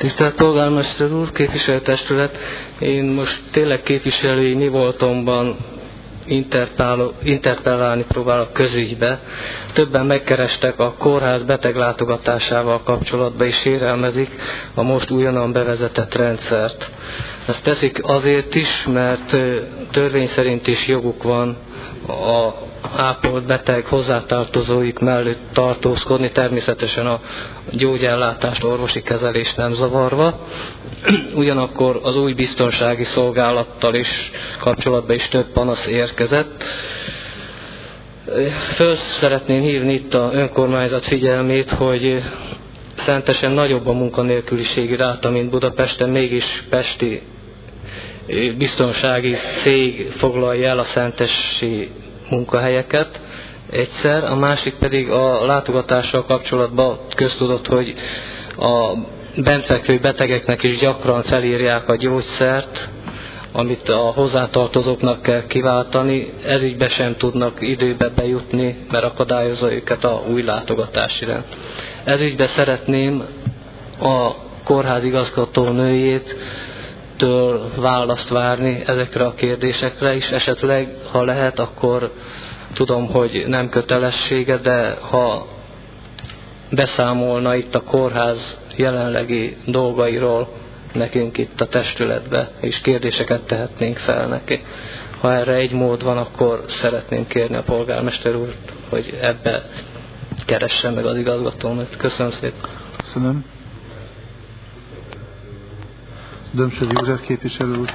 Tisztelt polgármester úr, képviselőtestület, én most tényleg képviselői mi voltomban interpellálni próbálok közügybe. Többen megkerestek a kórház beteglátogatásával kapcsolatban, és sérelmezik a most újonnan bevezetett rendszert. Ezt teszik azért is, mert törvény szerint is joguk van a ápolt beteg hozzátartozóik mellett tartózkodni, természetesen a gyógyellátást, orvosi kezelést nem zavarva. Ugyanakkor az új biztonsági szolgálattal is kapcsolatban is több panasz érkezett. Föl szeretném hívni itt a önkormányzat figyelmét, hogy Szentesen nagyobb a munkanélküliségi ráta, mint Budapesten, mégis pesti biztonsági cég foglalja el a szentesi munkahelyeket egyszer, a másik pedig a látogatással kapcsolatban köztudott, hogy a bentfekvő betegeknek is gyakran felírják a gyógyszert, amit a hozzátartozóknak kell kiváltani, ezügybe sem tudnak időbe bejutni, mert akadályozza őket a új látogatási rend. Ezügybe szeretném a kórház igazgatónőjétől választ várni ezekre a kérdésekre is, esetleg, ha lehet, akkor tudom, hogy nem kötelessége, de ha beszámolna itt a kórház jelenlegi dolgairól nekünk itt a testületbe, és kérdéseket tehetnénk fel neki. Ha erre egy mód van, akkor szeretném kérni a polgármester úrt, hogy ebbe keresse meg az igazgatónőt. Köszönöm szépen. Köszönöm. Dömsövi József képviselő úr.